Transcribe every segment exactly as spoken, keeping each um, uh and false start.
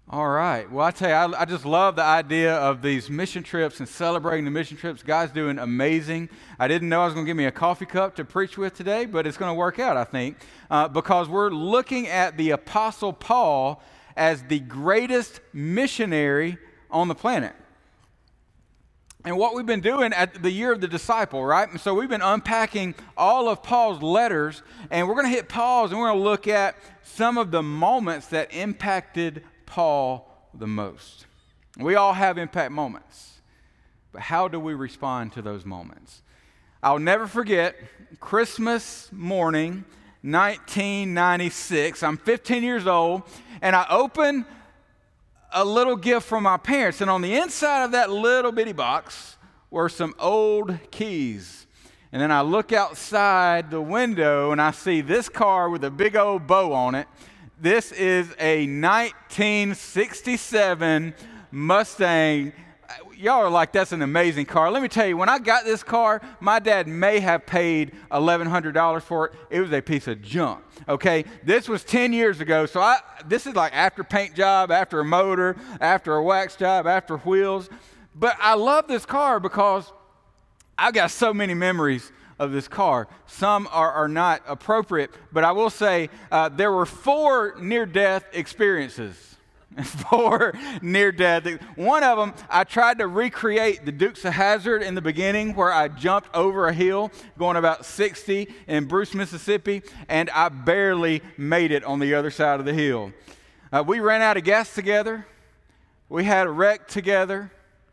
All right. Well, I tell you, I, I just love the idea of these mission trips and celebrating the mission trips. Guys doing amazing. I didn't know I was going to give me a coffee cup to preach with today, but it's going to work out, I think, uh, because we're looking at the Apostle Paul as the greatest missionary on the planet. And what we've been doing at the year of the disciple, right? And so we've been unpacking all of Paul's letters, and we're going to hit pause and we're going to look at some of the moments that impacted Paul the most. We all have impact moments, but how do we respond to those moments? I'll never forget Christmas morning, nineteen ninety-six. I'm fifteen years old, and I open a little gift from my parents, and on the inside of that little bitty box were some old keys. And then I look outside the window, and I see this car with a big old bow on it. This is a nineteen sixty-seven Mustang. Y'all are like, that's an amazing car. Let me tell you, when I got this car, my dad may have paid eleven hundred dollars for it. It was a piece of junk, okay? This was ten years ago, so I, this is like after paint job, after a motor, after a wax job, after wheels. But I love this car because I've got so many memories of this car. Some are, are not appropriate, but I will say uh, there were four near-death experiences. Four near-death. One of them, I tried to recreate the Dukes of Hazzard in the beginning, where I jumped over a hill going about sixty in Bruce, Mississippi, and I barely made it on the other side of the hill. Uh, we ran out of gas together. We had a wreck together.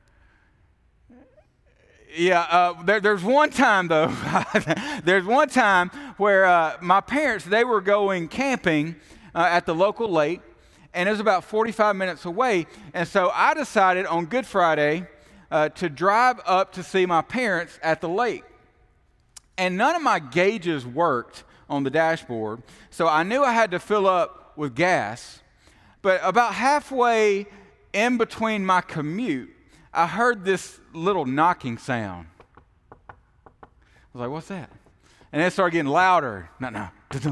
Yeah, uh, there, there's one time, though, there's one time where uh, my parents, they were going camping uh, at the local lake, and it was about forty-five minutes away, and so I decided on Good Friday uh, to drive up to see my parents at the lake. And none of my gauges worked on the dashboard, so I knew I had to fill up with gas, but about halfway in between my commute, I heard this little knocking sound. I was like, what's that? And it started getting louder. No, no.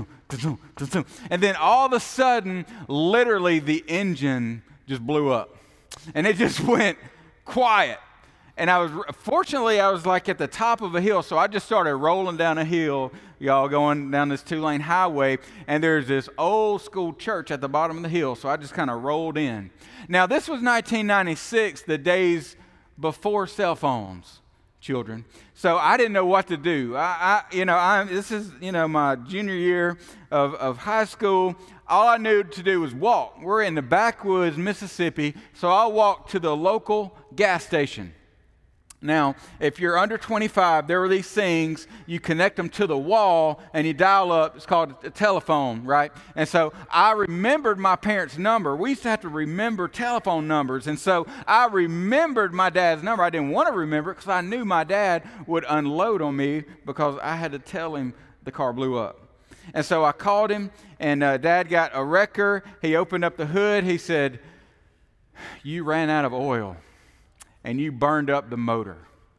And then all of a sudden, literally the engine just blew up. And it just went quiet. And I was, fortunately, I was like at the top of a hill, so I just started rolling down a hill, y'all, going down this two-lane highway, and there's this old school church at the bottom of the hill, so I just kind of rolled in. Now, this was nineteen ninety-six, the days before cell phones, children. So I didn't know what to do. I, I you know, I, this is, you know, my junior year of, of high school. All I knew to do was walk. We're in the backwoods, Mississippi, so I walked to the local gas station. Now, if you're under twenty-five, there are these things, you connect them to the wall and you dial up. It's called a telephone, right? And so I remembered my parents' number. We used to have to remember telephone numbers. And so I remembered my dad's number. I didn't want to remember it because I knew my dad would unload on me because I had to tell him the car blew up. And so I called him, and uh, Dad got a wrecker. He opened up the hood. He said, "You ran out of oil, and you burned up the motor."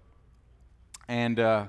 And uh,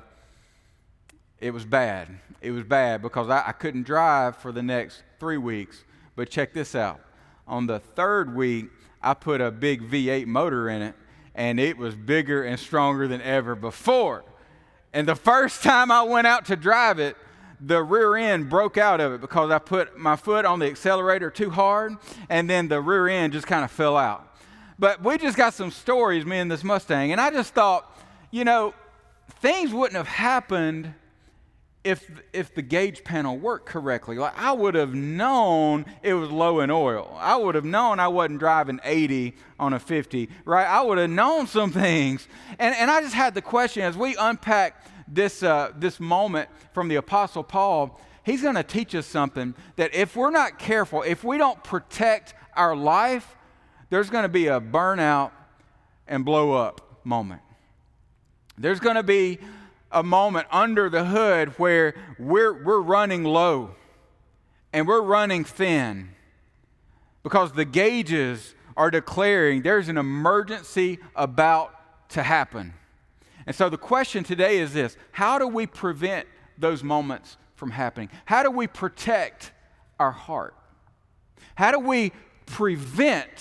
it was bad. It was bad because I, I couldn't drive for the next three weeks. But check this out. On the third week, I put a big V eight motor in it, and it was bigger and stronger than ever before. And the first time I went out to drive it, the rear end broke out of it because I put my foot on the accelerator too hard, and then the rear end just kind of fell out. But we just got some stories, me and this Mustang, and I just thought, you know, things wouldn't have happened if if the gauge panel worked correctly. Like, I would have known it was low in oil. I would have known I wasn't driving eighty on a fifty, right? I would have known some things. And and I just had the question, as we unpack this uh, this moment from the Apostle Paul, he's going to teach us something that if we're not careful, if we don't protect our life, there's going to be a burnout and blow up moment. There's going to be a moment under the hood where we're we're running low and we're running thin because the gauges are declaring there's an emergency about to happen. And so the question today is this: how do we prevent those moments from happening? How do we protect our heart? How do we prevent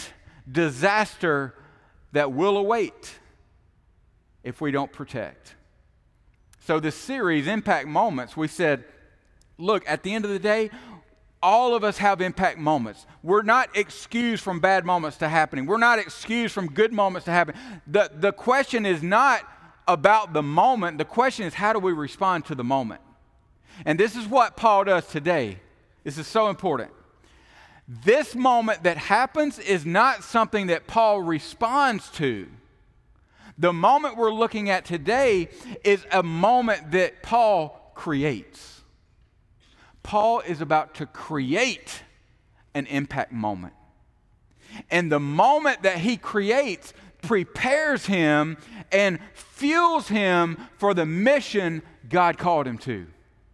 disaster that will await if we don't protect. So this series, Impact Moments, we said, look, at the end of the day, all of us have impact moments. We're not excused from bad moments to happening. We're not excused from good moments to happen. The, the question is not about the moment. The question is, how do we respond to the moment? And this is what Paul does today. This is so important. This moment that happens is not something that Paul responds to. The moment we're looking at today is a moment that Paul creates. Paul is about to create an impact moment. And the moment that he creates prepares him and fuels him for the mission God called him to.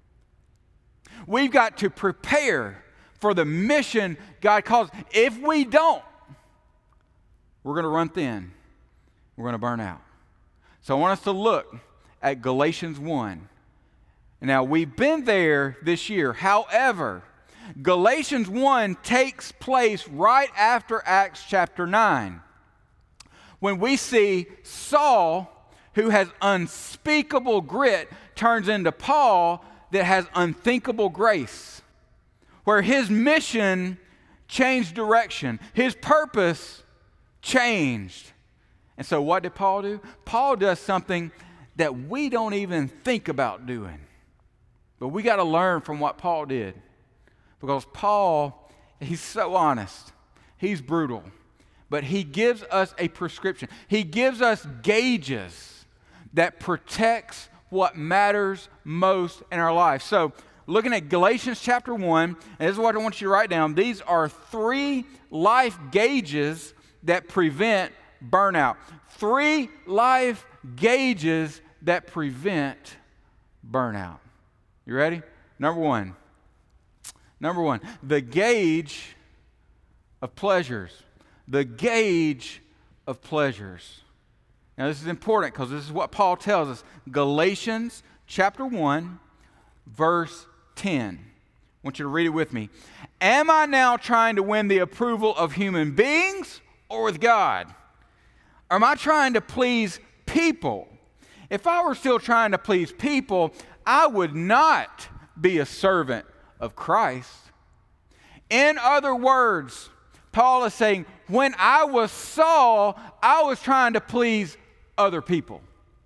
We've got to prepare for the mission God calls. If we don't, we're going to run thin. We're going to burn out. So I want us to look at Galatians one. Now, we've been there this year. However, Galatians one takes place right after Acts chapter nine, when we see Saul, who has unspeakable grit, turns into Paul that has unthinkable grace, where his mission changed direction. His purpose changed. And so what did Paul do? Paul does something that we don't even think about doing. But we got to learn from what Paul did. Because Paul, he's so honest. He's brutal. But he gives us a prescription. He gives us gauges that protects what matters most in our life. So, looking at Galatians chapter one, and this is what I want you to write down. These are three life gauges that prevent burnout. Three life gauges that prevent burnout. You ready? Number one. Number one, the gauge of pleasures. The gauge of pleasures. Now this is important because this is what Paul tells us. Galatians chapter one, verse ten. I want you to read it with me. Am I now trying to win the approval of human beings or with God? Or am I trying to please people? If I were still trying to please people, I would not be a servant of Christ. In other words, Paul is saying, when I was Saul, I was trying to please other people.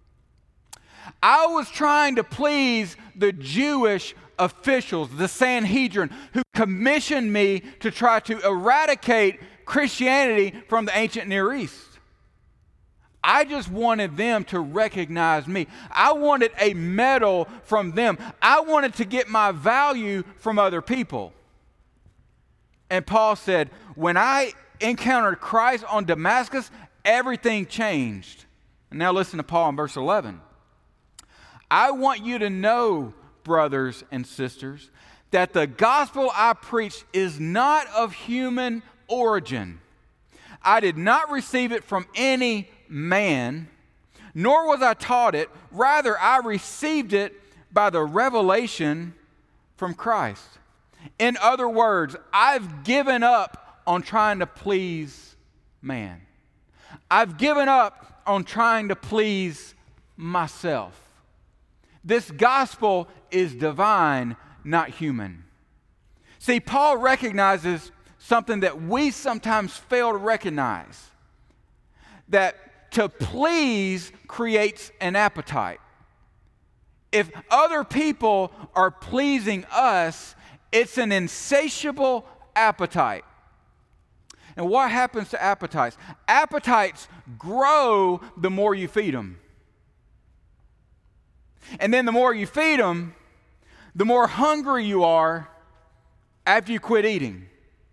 I was trying to please the Jewish officials, the Sanhedrin, who commissioned me to try to eradicate Christianity from the ancient Near East. I just wanted them to recognize me. I wanted a medal from them. I wanted to get my value from other people. And Paul said, when I encountered Christ on Damascus, everything changed. And now listen to Paul in verse eleven. I want you to know, brothers and sisters, that the gospel I preach is not of human origin. I did not receive it from any man, nor was I taught it. Rather, I received it by the revelation from Christ. In other words, I've given up on trying to please man. I've given up on trying to please myself. This gospel is divine, not human. See, Paul recognizes something that we sometimes fail to recognize. That to please creates an appetite. If other people are pleasing us, it's an insatiable appetite. And what happens to appetites? Appetites grow the more you feed them. And then the more you feed them, the more hungry you are after you quit eating.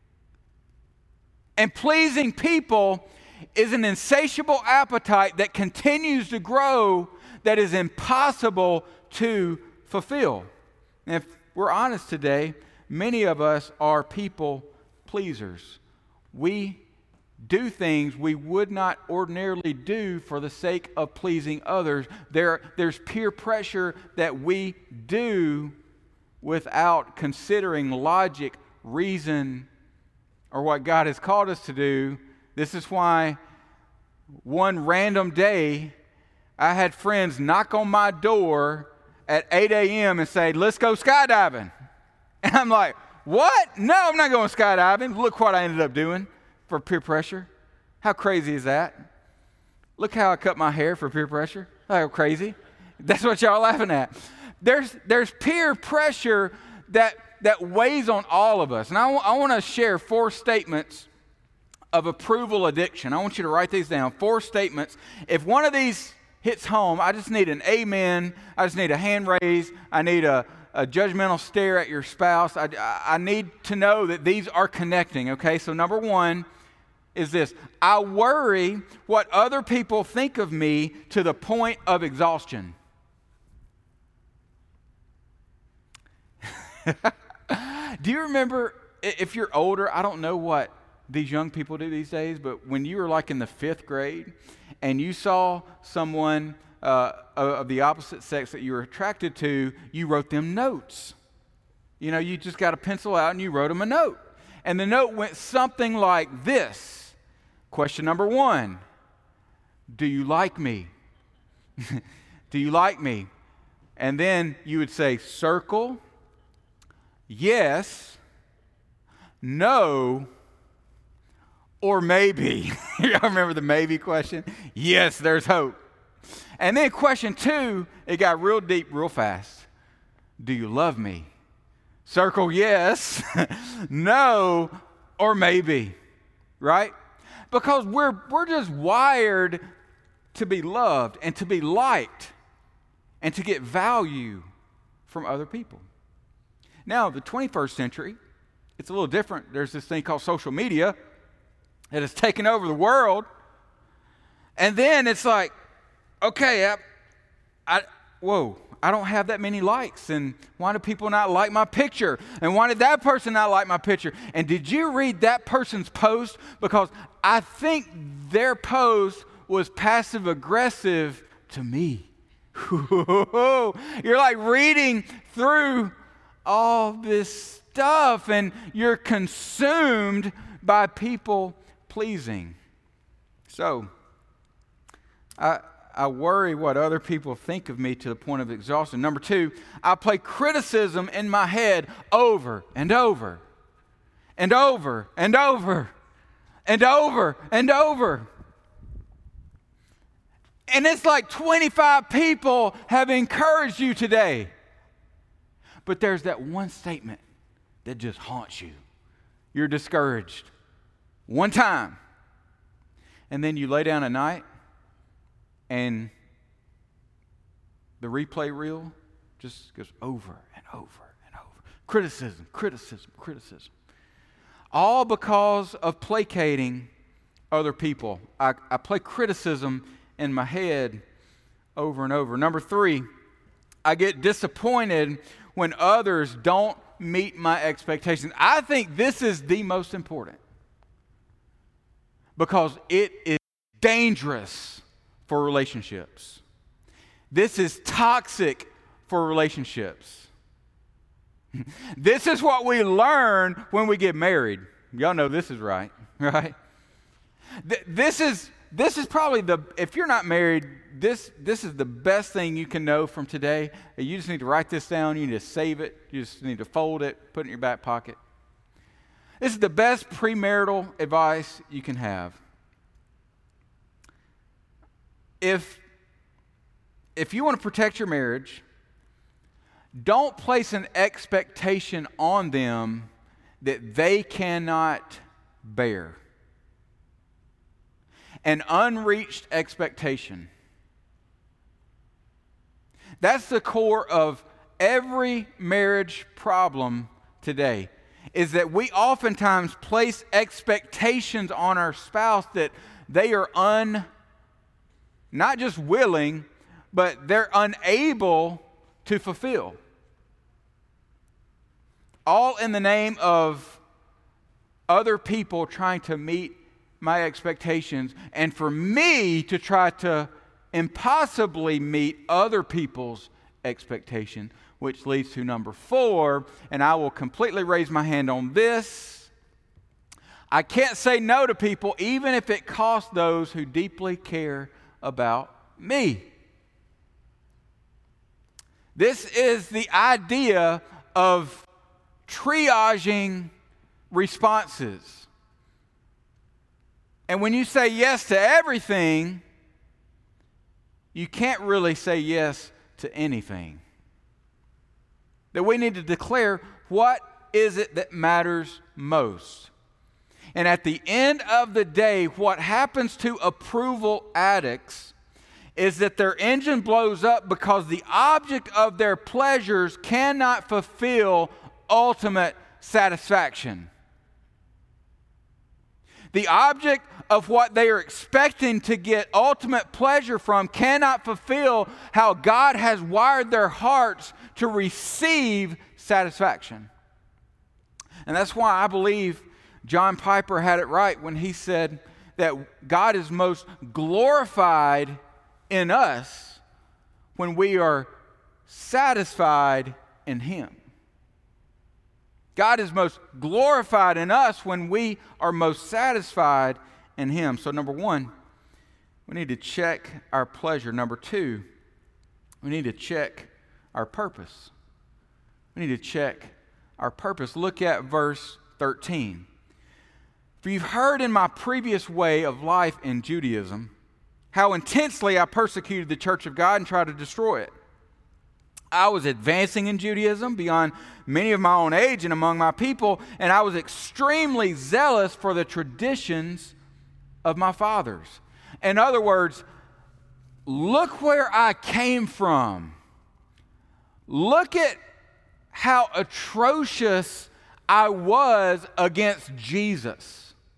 And pleasing people is an insatiable appetite that continues to grow, that is impossible to fulfill. And if we're honest today, many of us are people pleasers. We do things we would not ordinarily do for the sake of pleasing others. There, there's peer pressure that we do without considering logic, reason, or what God has called us to do. This is why one random day I had friends knock on my door at eight a.m. and say, let's go skydiving. And I'm like, what? No, I'm not going skydiving. Look what I ended up doing for peer pressure. How crazy is that? Look how I cut my hair for peer pressure. How crazy. That's what y'all laughing at. There's, there's peer pressure that, that weighs on all of us. And I, w- I want to share four statements of approval addiction. I want you to write these down. Four statements. If one of these hits home, I just need an amen. I just need a hand raise. I need a, a judgmental stare at your spouse. I, I need to know that these are connecting, okay? So number one is this. I worry what other people think of me to the point of exhaustion. Do you remember, if you're older, I don't know what these young people do these days, but when you were like in the fifth grade and you saw someone uh, of the opposite sex that you were attracted to, you wrote them notes. You know, you just got a pencil out and you wrote them a note. And the note went something like this. Question number one, do you like me? Do you like me? And then you would say, circle, yes, no, or maybe. Y'all remember the maybe question? Yes, there's hope. And then question two, it got real deep real fast. Do you love me? Circle yes, no, or maybe, right? Because we're we're just wired to be loved and to be liked and to get value from other people. Now, the twenty-first century, it's a little different. There's this thing called social media that has taken over the world. And then it's like, okay, I, I, whoa, I don't have that many likes. And why do people not like my picture? And why did that person not like my picture? And did you read that person's post? Because I think their post was passive aggressive to me. You're like reading through all this stuff and you're consumed by people pleasing. So, I I worry what other people think of me to the point of exhaustion. Number two, I play criticism in my head over and over and over and over and over and over. And it's like twenty-five people have encouraged you today. But there's that one statement that just haunts you. You're discouraged. One time. And then you lay down at night and the replay reel just goes over and over and over. Criticism, criticism, criticism. All because of placating other people. I, I play criticism in my head over and over. Number three, I get disappointed when others don't meet my expectations. I think this is the most important because it is dangerous for relationships. This is toxic for relationships. This is what we learn when we get married. Y'all know this is right, right? Th- this is this is probably the, if you're not married, this this is the best thing you can know from today. You just need to write this down. You need to save it. You just need to fold it, put it in your back pocket. This is the best premarital advice you can have. If, if you want to protect your marriage, don't place an expectation on them that they cannot bear. An unreached expectation. That's the core of every marriage problem today, is that we oftentimes place expectations on our spouse that they are un, not just willing, but they're unable to fulfill. All in the name of other people trying to meet my expectations, and for me to try to impossibly meet other people's expectation, which leads to number four, and I will completely raise my hand on this. I can't say no to people even if it costs those who deeply care about me. This is the idea of triaging responses. And when you say yes to everything, you can't really say yes to anything. That we need to declare what is it that matters most. And at the end of the day, what happens to approval addicts is that their engine blows up because the object of their pleasures cannot fulfill ultimate satisfaction. The object of what they are expecting to get ultimate pleasure from cannot fulfill how God has wired their hearts to receive satisfaction. And that's why I believe John Piper had it right when he said that God is most glorified in us when we are satisfied in Him. God is most glorified in us when we are most satisfied in Him. So number one, we need to check our pleasure. Number two, we need to check our purpose. We need to check our purpose. Look at verse thirteen. For you've heard in my previous way of life in Judaism how intensely I persecuted the church of God and tried to destroy it. I was advancing in Judaism beyond many of my own age and among my people, and I was extremely zealous for the traditions of my fathers. In other words, look where I came from. Look at how atrocious I was against Jesus.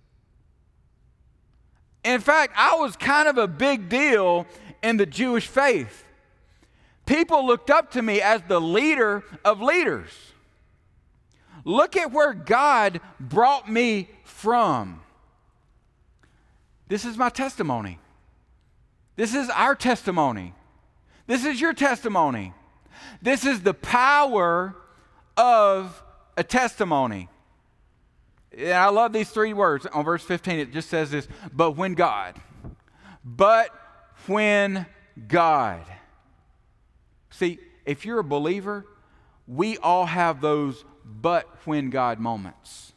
In fact, I was kind of a big deal in the Jewish faith. People looked up to me as the leader of leaders. Look at where God brought me from. This is my testimony. This is our testimony. This is your testimony. This is the power of a testimony. And I love these three words. On verse fifteen, it just says this, but when God. But when God. See, if you're a believer, we all have those but when God moments.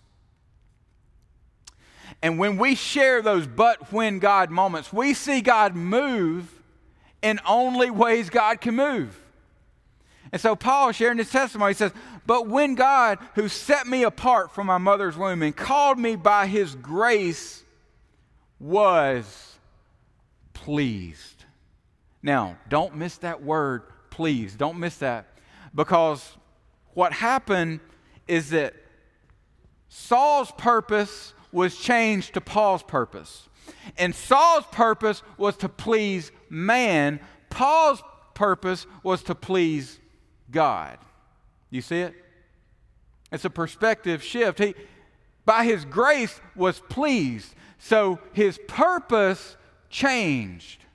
And when we share those but when God moments, we see God move in only ways God can move. And so Paul, sharing his testimony, says, but when God, who set me apart from my mother's womb and called me by His grace, was pleased. Now, don't miss that word, please. Don't miss that. Because what happened is that Saul's purpose was changed to Paul's purpose. And Saul's purpose was to please man. Paul's purpose was to please God. You see it? It's a perspective shift. He, by His grace, was pleased. So his purpose changed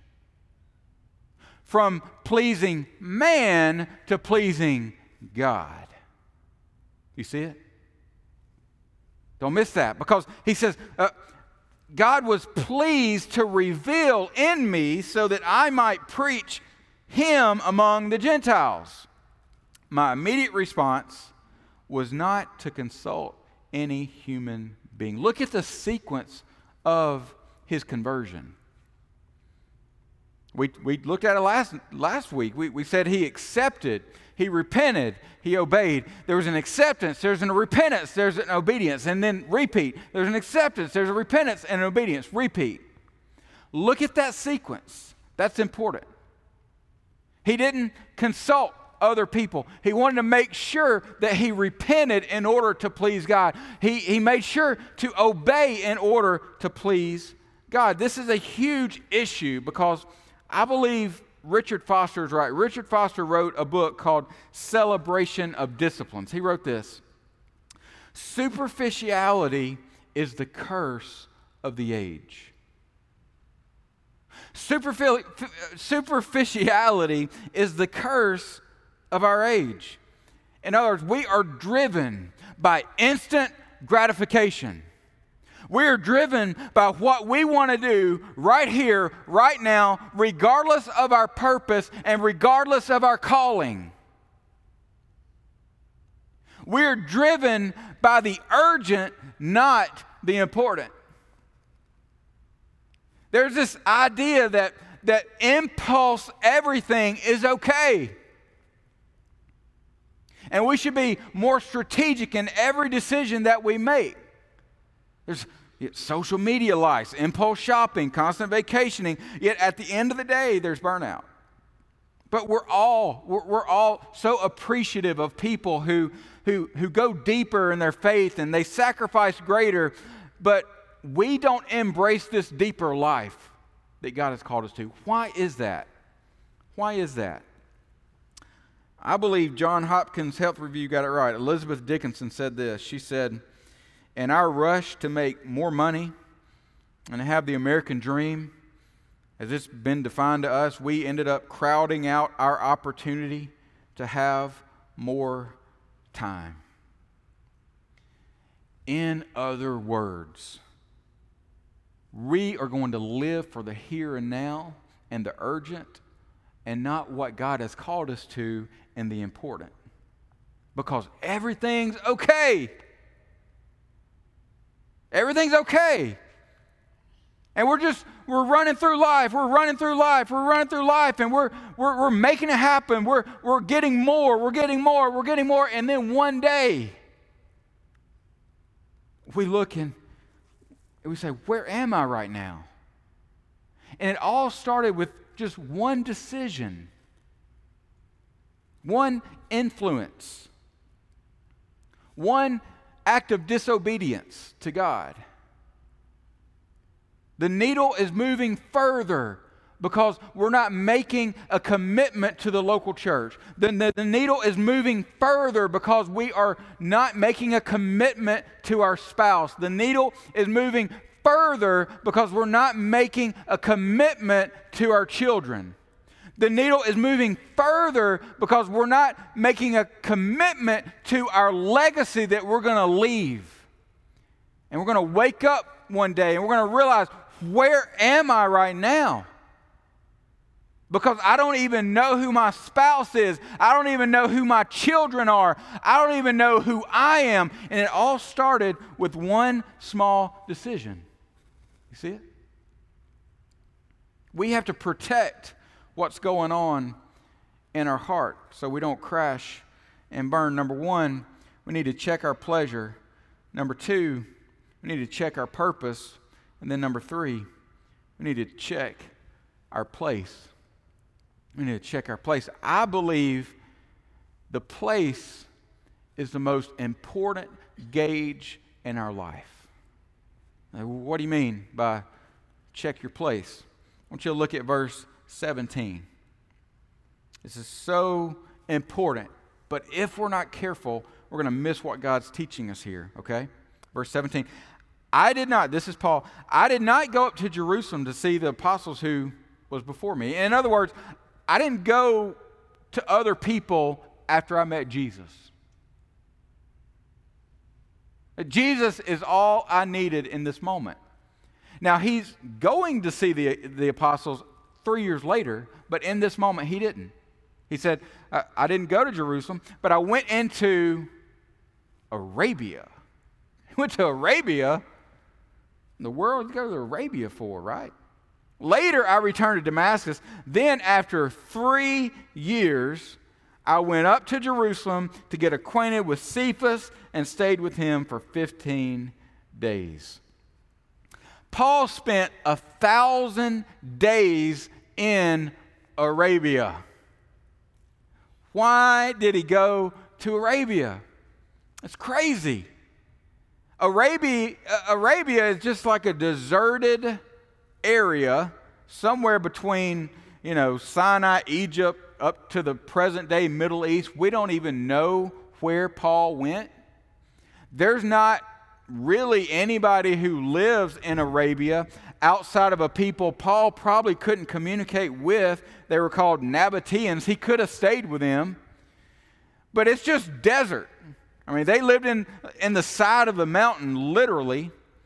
from pleasing man to pleasing God. You see it? Don't miss that, because he says, uh, God was pleased to reveal in me so that I might preach Him among the Gentiles. My immediate response was not to consult any human being. Look at the sequence of his conversion. We, we looked at it last, last week. We, we said he accepted, he repented, he obeyed. There was an acceptance, there's a repentance, there's an obedience, and then repeat. There's an acceptance, there's a repentance, and an obedience. Repeat. Look at that sequence. That's important. He didn't consult other people. He wanted to make sure that he repented in order to please God. He, he made sure to obey in order to please God. This is a huge issue because I believe Richard Foster is right. Richard Foster wrote a book called Celebration of Disciplines. He wrote this: superficiality is the curse of the age. Superficiality is the curse of our age. In other words, we are driven by instant gratification. We're driven by what we want to do right here, right now, regardless of our purpose and regardless of our calling. We're driven by the urgent, not the important. There's this idea that, that impulse everything is okay. And we should be more strategic in every decision that we make. There's social media likes, impulse shopping, constant vacationing. Yet at the end of the day, there's burnout. But we're all we're, we're all so appreciative of people who who who go deeper in their faith and they sacrifice greater. But we don't embrace this deeper life that God has called us to. Why is that? Why is that? I believe John Hopkins' Health Review got it right. Elizabeth Dickinson said this. She said, "In our rush to make more money and have the American dream, as it's been defined to us, we ended up crowding out our opportunity to have more time." In other words, we are going to live for the here and now and the urgent and not what God has called us to and the important. Because everything's okay. Everything's okay. And we're just, we're running through life, we're running through life, we're running through life, and we're we're we're making it happen. We're we're getting more, we're getting more, we're getting more, and then one day we look and we say, where am I right now? And it all started with just one decision, one influence, one act of disobedience to God. The needle is moving further because we're not making a commitment to the local church. The, the, the needle is moving further because we are not making a commitment to our spouse. The needle is moving further because we're not making a commitment to our children. The needle is moving further because we're not making a commitment to our legacy that we're going to leave. And we're going to wake up one day and we're going to realize, where am I right now? Because I don't even know who my spouse is. I don't even know who my children are. I don't even know who I am. And it all started with one small decision. You see it? We have to protect what's going on in our heart so we don't crash and burn. Number one, we need to check our pleasure. Number two, we need to check our purpose. And then number three, we need to check our place. We need to check our place. I believe the place is the most important gauge in our life. Now, what do you mean by check your place? I want you to look at verse seventeen. This is so important, but if we're not careful, we're going to miss what God's teaching us here, okay? Verse seventeen. I did not, this is Paul, I did not go up to Jerusalem to see the apostles who was before me. In other words, I didn't go to other people after I met Jesus. Jesus is all I needed in this moment. Now, he's going to see the, the apostles three years later, but in this moment, he didn't. He said, I, I didn't go to Jerusalem, but I went into Arabia. He went to Arabia. The world you go to Arabia for, right? Later, I returned to Damascus. Then, after three years, I went up to Jerusalem to get acquainted with Cephas and stayed with him for fifteen days. Paul spent a thousand days in Arabia. Why did he go to Arabia? It's crazy. Arabia, Arabia is just like a deserted area somewhere between, you know, Sinai, Egypt, up to the present-day Middle East. We don't even know where Paul went. There's not really anybody who lives in Arabia outside of a people Paul probably couldn't communicate with. They were called Nabateans. He could have stayed with them. But it's just desert. I mean, they lived in, in the side of the mountain, literally.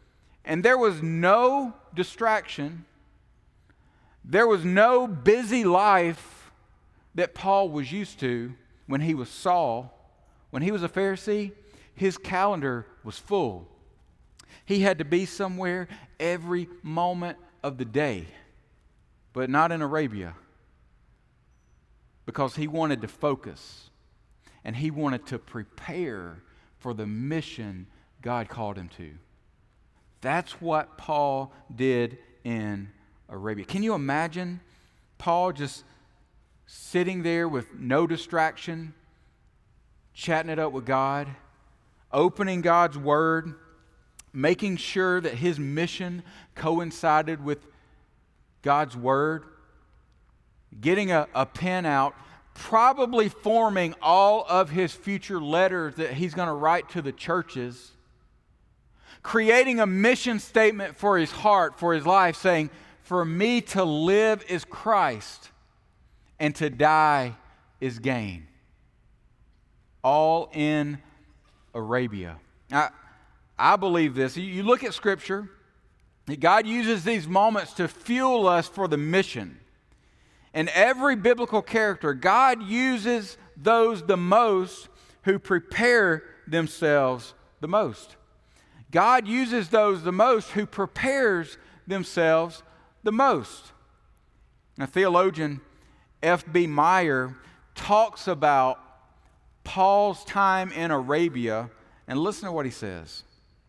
And there was no distraction. There was no busy life that Paul was used to when he was Saul. When he was a Pharisee, his calendar was full. He had to be somewhere every moment of the day, but not in Arabia, because he wanted to focus and he wanted to prepare for the mission God called him to. That's what Paul did in Arabia. Can you imagine Paul just sitting there with no distraction, chatting it up with God, opening God's Word, making sure that his mission coincided with God's Word, getting a, a pen out, probably forming all of his future letters that he's going to write to the churches, creating a mission statement for his heart, for his life, saying, "For me to live is Christ, and to die is gain." All in Arabia. I, I believe this. You look at Scripture, God uses these moments to fuel us for the mission. In every biblical character, God uses those the most who prepare themselves the most. God uses those the most who prepares themselves the most. Now, theologian F B Meyer talks about Paul's time in Arabia, and listen to what he says.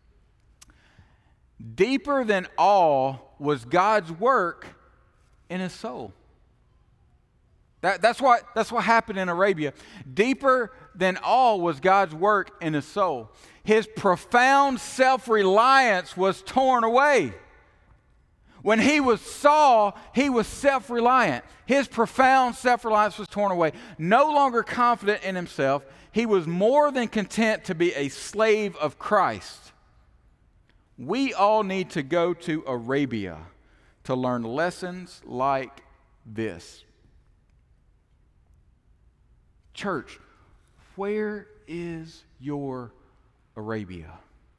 Deeper than all was God's work in his soul. That, that's, what, that's what happened in Arabia. Deeper than all was God's work in his soul. His profound self-reliance was torn away. When he was Saul, he was self-reliant. His profound self-reliance was torn away. No longer confident in himself, he was more than content to be a slave of Christ. We all need to go to Arabia to learn lessons like this. Church, where is your Arabia?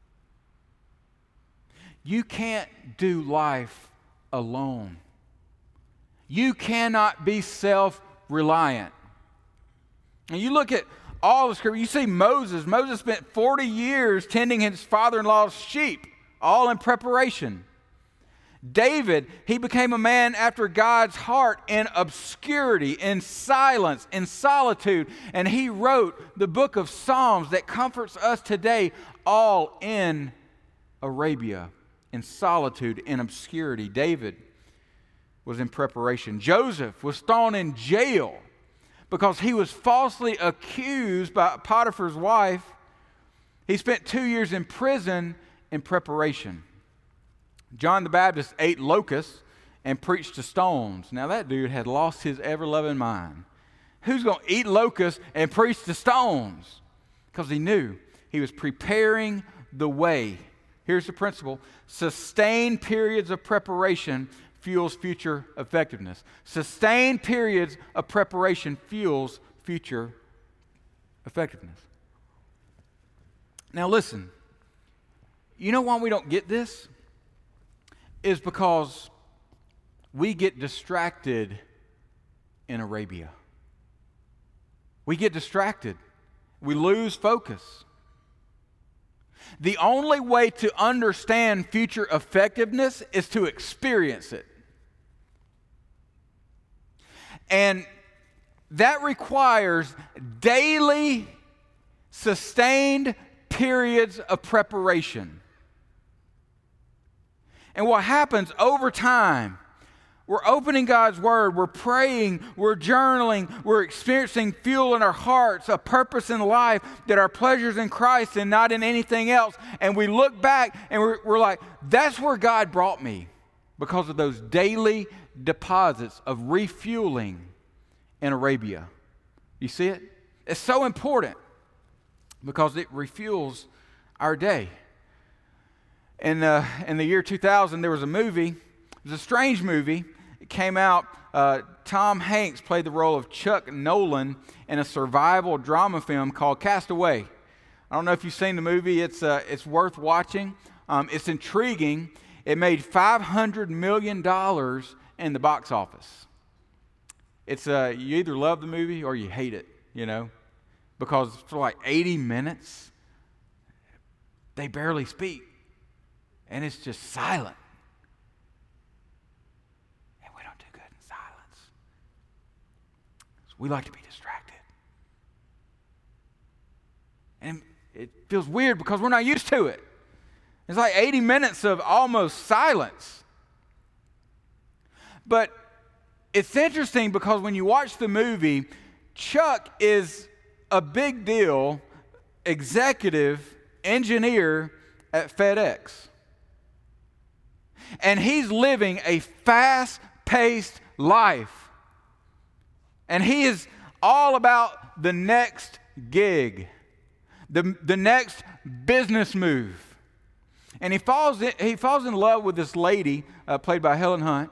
You can't do life alone. You cannot be self-reliant. And you look at all the scripture, you see Moses. Moses spent forty years tending his father-in-law's sheep, all in preparation. David, he became a man after God's heart in obscurity, in silence, in solitude, and he wrote the book of Psalms that comforts us today, all in Arabia, in solitude, in obscurity. David was in preparation. Joseph was thrown in jail because he was falsely accused by Potiphar's wife. He spent two years in prison in preparation. John the Baptist ate locusts and preached to stones. Now that dude had lost his ever-loving mind. Who's going to eat locusts and preach to stones? Because he knew he was preparing the way. Here's the principle. Sustained periods of preparation fuels future effectiveness. Sustained periods of preparation fuels future effectiveness. Now listen, you know why we don't get this? Is because we get distracted in Arabia. We get distracted. We lose focus. The only way to understand future effectiveness is to experience it. And that requires daily, sustained periods of preparation. And what happens over time, we're opening God's Word, we're praying, we're journaling, we're experiencing fuel in our hearts, a purpose in life, that our pleasure's in Christ and not in anything else. And we look back and we're, we're like, that's where God brought me, because of those daily deposits of refueling in Arabia. You see it? It's so important because it refuels our day. In, uh, in the year two thousand, there was a movie. It was a strange movie. It came out. Uh, Tom Hanks played the role of Chuck Nolan in a survival drama film called Cast Away. I don't know if you've seen the movie. It's, uh, it's worth watching. Um, it's intriguing. It made five hundred million dollars in the box office. It's uh, you either love the movie or you hate it, you know, because for like eighty minutes, they barely speak, and it's just silent. And we don't do good in silence. So we like to be distracted. And it feels weird because we're not used to it. It's like eighty minutes of almost silence. But it's interesting because when you watch the movie, Chuck is a big deal executive engineer at FedEx. And he's living a fast-paced life. And he is all about the next gig, the, the next business move. And he falls in, he falls in love with this lady uh, played by Helen Hunt.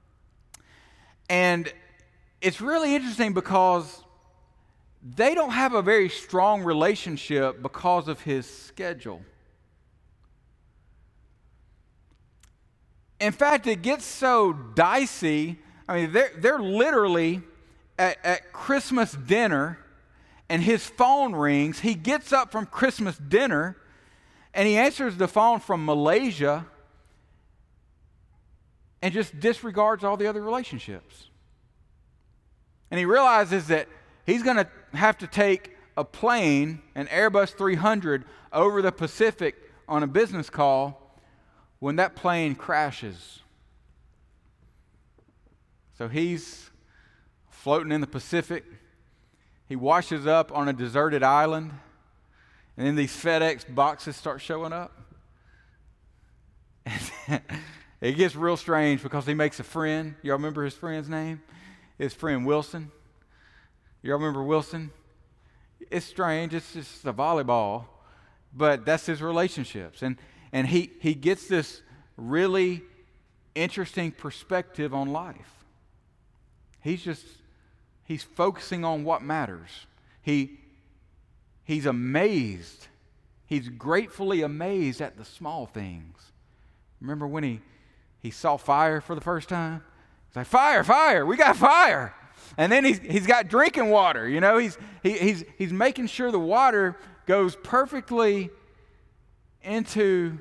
And it's really interesting because they don't have a very strong relationship because of his schedule. In fact, it gets so dicey. I mean, they're, they're literally at, at Christmas dinner, and his phone rings. He gets up from Christmas dinner, and he answers the phone from Malaysia and just disregards all the other relationships. And he realizes that he's going to have to take a plane, an Airbus three hundred, over the Pacific on a business call when that plane crashes. So he's floating in the Pacific. He washes up on a deserted island. And then these FedEx boxes start showing up. It gets real strange because he makes a friend. Y'all remember his friend's name? His friend Wilson. Y'all remember Wilson? It's strange. It's just a volleyball. But that's his relationships. And and he, he gets this really interesting perspective on life. He's just, he's focusing on what matters. He He's amazed. He's gratefully amazed at the small things. Remember when he, he saw fire for the first time? He's like, fire, fire, we got fire. And then he's, he's got drinking water. You know, he's, he, he's, he's making sure the water goes perfectly into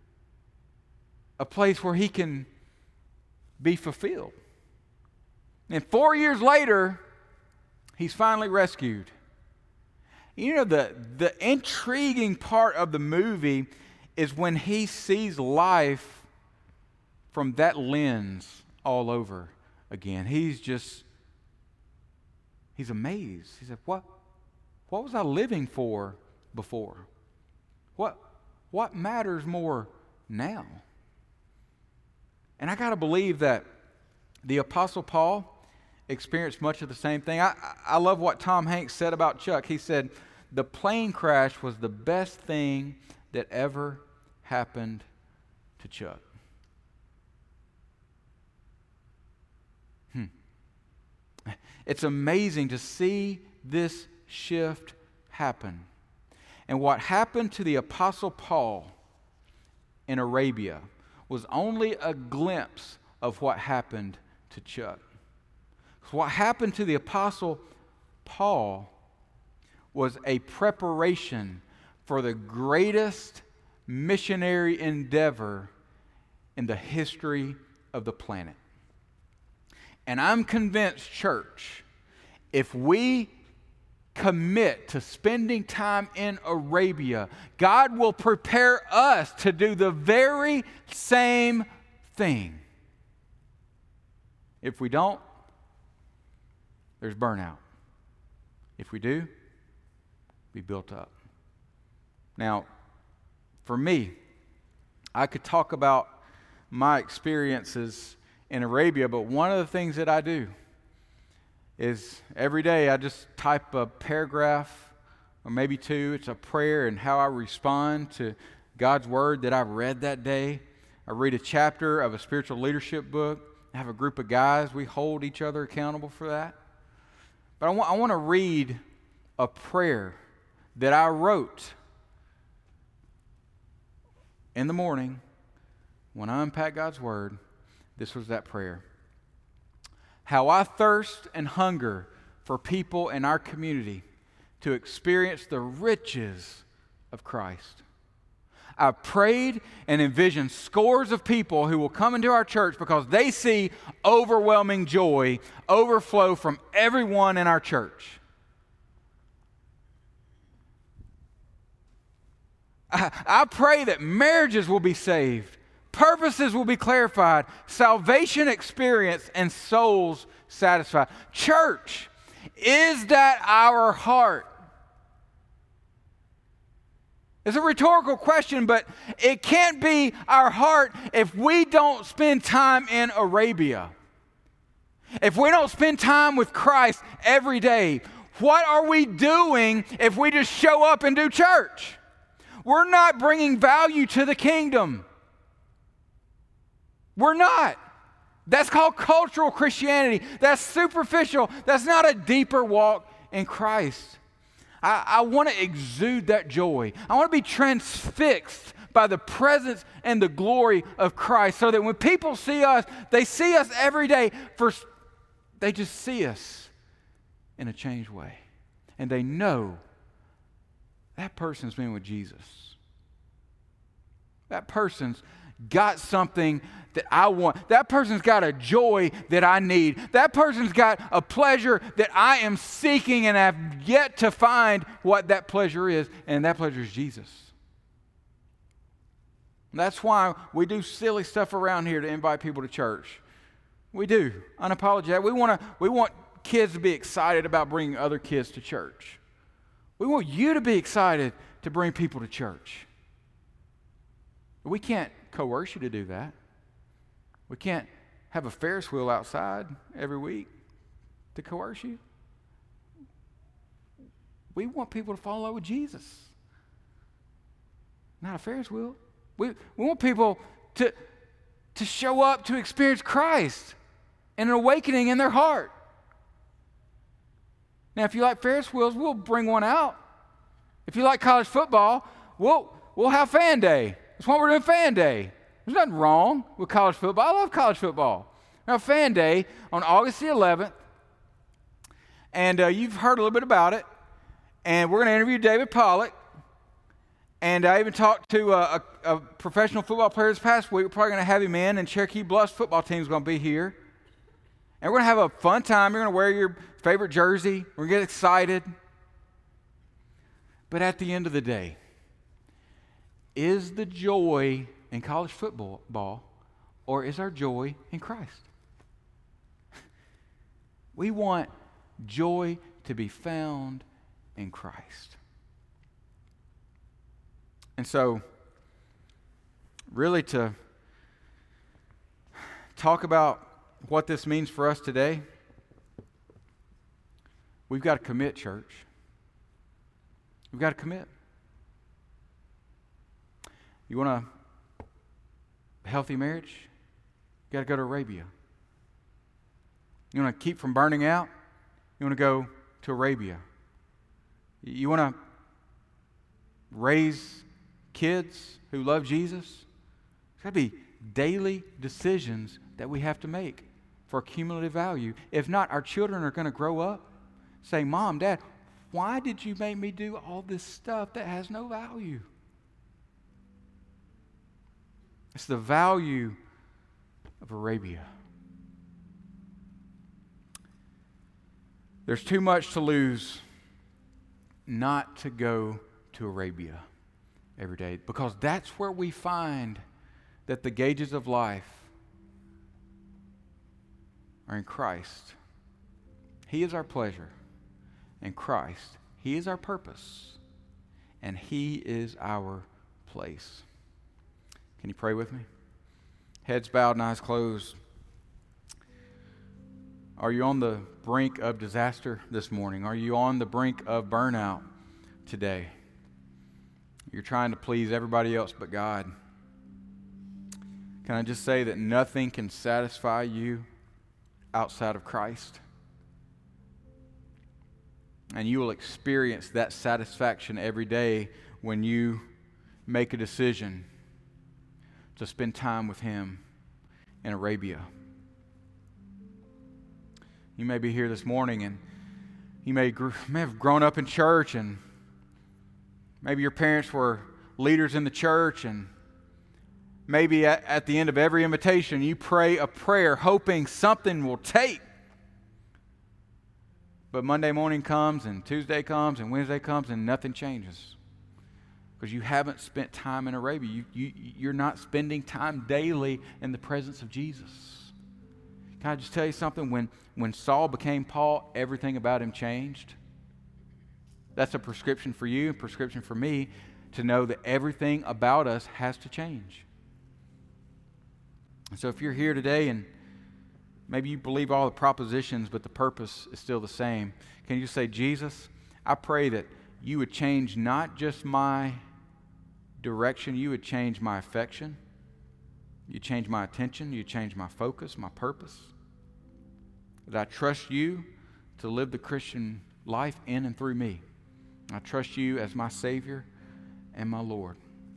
a place where he can be fulfilled. And four years later, he's finally rescued. You know, the, the intriguing part of the movie is when he sees life from that lens all over again. He's just, he's amazed. He said, what, what was I living for before? What, what matters more now? And I got to believe that the Apostle Paul experienced much of the same thing. I, I love what Tom Hanks said about Chuck. He said, the plane crash was the best thing that ever happened to Chuck. Hmm. It's amazing to see this shift happen. And what happened to the Apostle Paul in Arabia was only a glimpse of what happened to Chuck. What happened to the Apostle Paul was a preparation for the greatest missionary endeavor in the history of the planet. And I'm convinced, church, if we commit to spending time in Arabia, God will prepare us to do the very same thing. If we don't, there's burnout. If we do, be built up. Now, for me, I could talk about my experiences in Arabia, but one of the things that I do is every day I just type a paragraph or maybe two. It's a prayer and how I respond to God's word that I've read that day. I read a chapter of a spiritual leadership book. I have a group of guys. We hold each other accountable for that. But I want, I want to read a prayer that I wrote in the morning, when I unpacked God's Word, this was that prayer. How I thirst and hunger for people in our community to experience the riches of Christ. I've prayed and envisioned scores of people who will come into our church because they see overwhelming joy overflow from everyone in our church. I, I pray that marriages will be saved, purposes will be clarified, salvation experienced, and souls satisfied. Church, is that our heart? It's a rhetorical question, but it can't be our heart if we don't spend time in Arabia. If we don't spend time with Christ every day, what are we doing if we just show up and do church? We're not bringing value to the kingdom. We're not. That's called cultural Christianity. That's superficial. That's not a deeper walk in Christ. I, I want to exude that joy. I want to be transfixed by the presence and the glory of Christ so that when people see us, they see us every day. For, they just see us in a changed way. And they know that person's been with Jesus. That person's got something that I want. That person's got a joy that I need. That person's got a pleasure that I am seeking and have yet to find what that pleasure is, and that pleasure is Jesus. That's why we do silly stuff around here to invite people to church. We do, unapologetic. We want to. We want kids to be excited about bringing other kids to church. We want you to be excited to bring people to church. We can't coerce you to do that. We can't have a Ferris wheel outside every week to coerce you. We want people to fall in love with Jesus, not a Ferris wheel. We, we want people to, to show up to experience Christ and an awakening in their heart. Now, if you like Ferris wheels, we'll bring one out. If you like college football, we'll, we'll have fan day. That's why we're doing fan day. There's nothing wrong with college football. I love college football. Now, fan day on August the eleventh, and uh, you've heard a little bit about it, and we're going to interview David Pollock, and I even talked to a, a, a professional football player this past week. We're probably going to have him in, and Cherokee Bluffs football team is going to be here, and we're going to have a fun time. You're going to wear your favorite jersey. We're going to get excited. But at the end of the day, is the joy in college football, or is our joy in Christ? We want joy to be found in Christ. And so, really to talk about what this means for us today, we've got to commit, church. We've got to commit. You want a healthy marriage? You got to go to Arabia. You want to keep from burning out? You want to go to Arabia. You want to raise kids who love Jesus? It's got to be daily decisions that we have to make for cumulative value. If not, our children are going to grow up saying, Mom, Dad, why did you make me do all this stuff that has no value? It's the value of Arabia. There's too much to lose not to go to Arabia every day, because that's where we find that the gauges of life are in Christ. He is our pleasure. In Christ, He is our purpose, and He is our place. Can you pray with me? Heads bowed and eyes closed. Are you on the brink of disaster this morning? Are you on the brink of burnout today? You're trying to please everybody else but God. Can I just say that nothing can satisfy you outside of Christ? And you will experience that satisfaction every day when you make a decision to spend time with Him in Arabia. You may be here this morning and you may, gr- may have grown up in church, and maybe your parents were leaders in the church, and maybe at, at the end of every invitation you pray a prayer hoping something will take. But Monday morning comes and Tuesday comes and Wednesday comes and nothing changes because you haven't spent time in Arabia. You, you, you're not spending time daily in the presence of Jesus. Can I just tell you something? When, when Saul became Paul, everything about him changed. That's a prescription for you, a prescription for me, to know that everything about us has to change. And so if you're here today and maybe you believe all the propositions, but the purpose is still the same, can you say, Jesus, I pray that you would change not just my direction, you would change my affection. You change my attention, you change my focus, my purpose. That I trust you to live the Christian life in and through me. I trust you as my Savior and my Lord.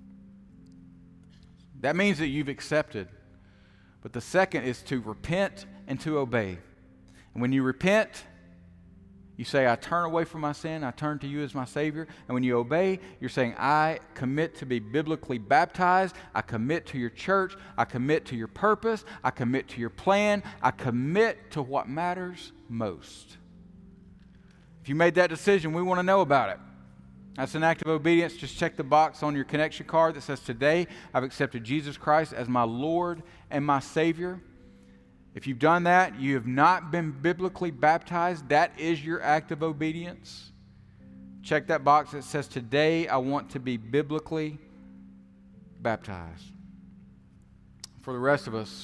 That means that you've accepted. But the second is to repent and to obey. And when you repent, you say, I turn away from my sin, I turn to you as my Savior. And when you obey, you're saying, I commit to be biblically baptized, I commit to your church, I commit to your purpose, I commit to your plan, I commit to what matters most. If you made that decision, we want to know about it. That's an act of obedience. Just check the box on your connection card that says, today I've accepted Jesus Christ as my Lord and my Savior. If you've done that, you have not been biblically baptized, that is your act of obedience. Check that box that says, today I want to be biblically baptized. For the rest of us,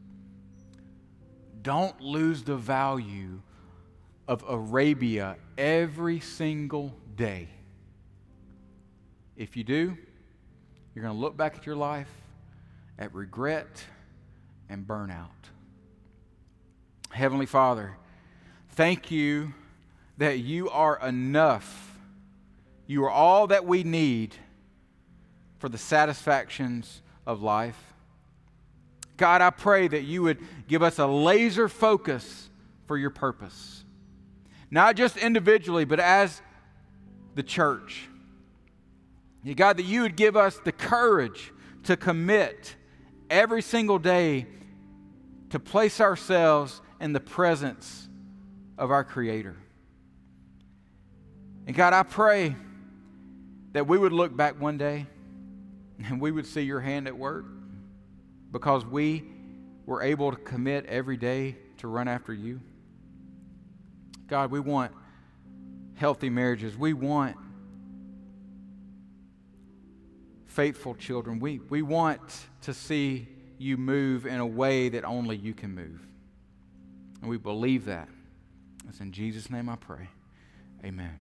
don't lose the value of Arabia every single day. If you do, you're going to look back at your life at regret and burnout. Heavenly Father, thank you that you are enough. You are all that we need for the satisfactions of life. God, I pray that you would give us a laser focus for your purpose. Not just individually, but as the church. God, that you would give us the courage to commit every single day to place ourselves in the presence of our Creator. And God, I pray that we would look back one day and we would see your hand at work because we were able to commit every day to run after you. God, we want healthy marriages. We want faithful children. We, we want to see you move in a way that only you can move. And we believe that. It's in Jesus' name I pray. Amen.